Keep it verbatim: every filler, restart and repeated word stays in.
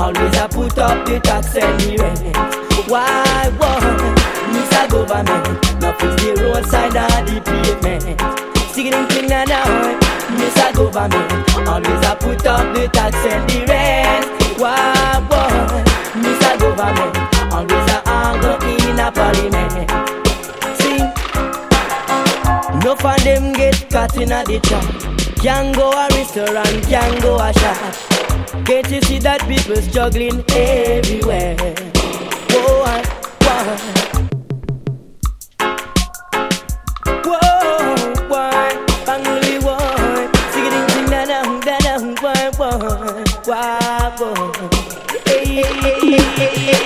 always a put up the tax and the rent. Why, why, Mister Government, now fix the roadside and the pavement. Singing thing and now, Mister Government, always a put up the tax and the rent. Why, why, Mister Government, always a angle in a parliament. Sing, no for them get caught in a the trap. Can't go a restaurant, can't go a shop. Can't you see that people struggling everywhere? Whoa, whoa, whoa, whoa, bangly whoa, singing ding da da da da whoa, whoa, whoa, hey, hey, hey, hey, hey.